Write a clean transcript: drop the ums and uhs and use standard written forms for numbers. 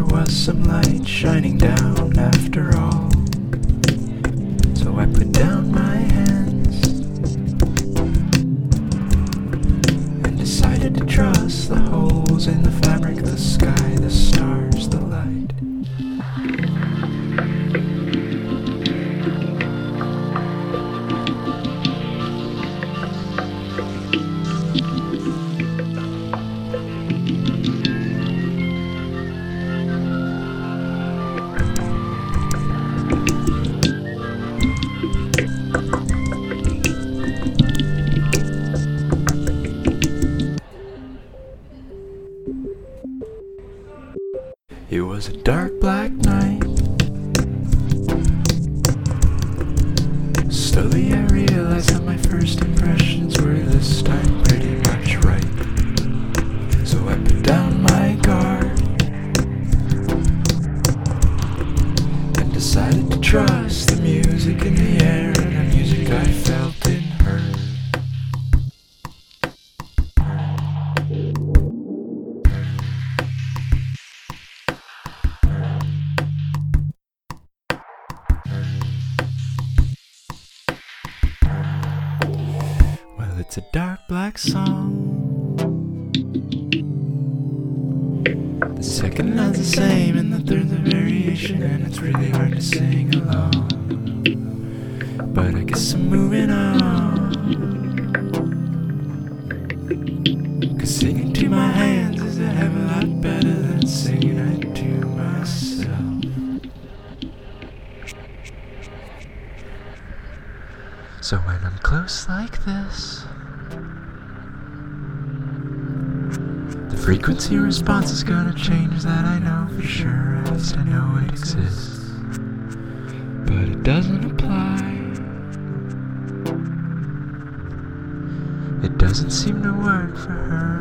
there was some light shining down after all. So I put down my hands and decided to trust the holes in the fabric, the sky, the stars, the light. It was a dark black night. Slowly I realized that my first impressions were this time pretty much right. So I put down my guard and decided to trust the music in the air and the music I felt and heard. It's a dark black song. The second line's the same and the third's a variation, and it's really hard to sing along. But I guess I'm moving on, 'cause singing to my hands is a hell of a lot better than singing it to myself. So when I'm close like this, the frequency response is gonna change, that I know for sure, at least I know it exists. But it doesn't apply. It doesn't seem to work for her.